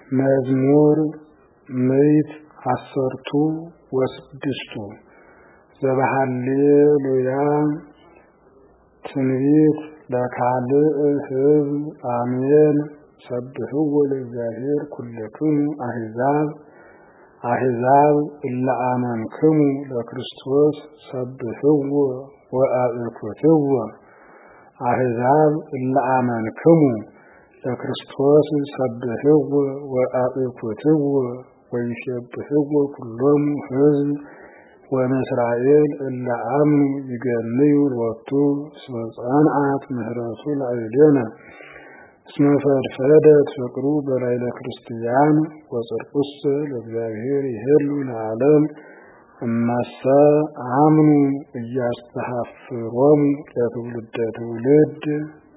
መዝሙር ምዕት አሰርቱ ወስድስቱ ዘበሃሌሉያ ትንቢት ለካልእ ሕዝብ አሜን ሰብሕዎ ለእግዚአብሔር ኩልክሙ አሕዛብ እለ አመንክሙ ለክርስቶስ ሰብሕዎ ወአብኩትዎ አሕዛብ እለ አመንክሙ ለክርስቶስ ሰብሕዎ ወአብኩትዎ ወይሰብሕዎ ኩሎሙ ሕዝብ ወእስራኤል እለ አምኑ ይገንዩ ሎቱ እስመ ጸንዐት ምህረቱ ላዕሌነ እስመ ፈድፈደት ፍቅሩ በላዕለ ክርስቲያን ወጽድቁሰ ለእግዚአብሔር ይሄሉ ለዓለም እመሰ አምኑ ኢያስተሐፍሮሙ ለትውልደ ትውልድ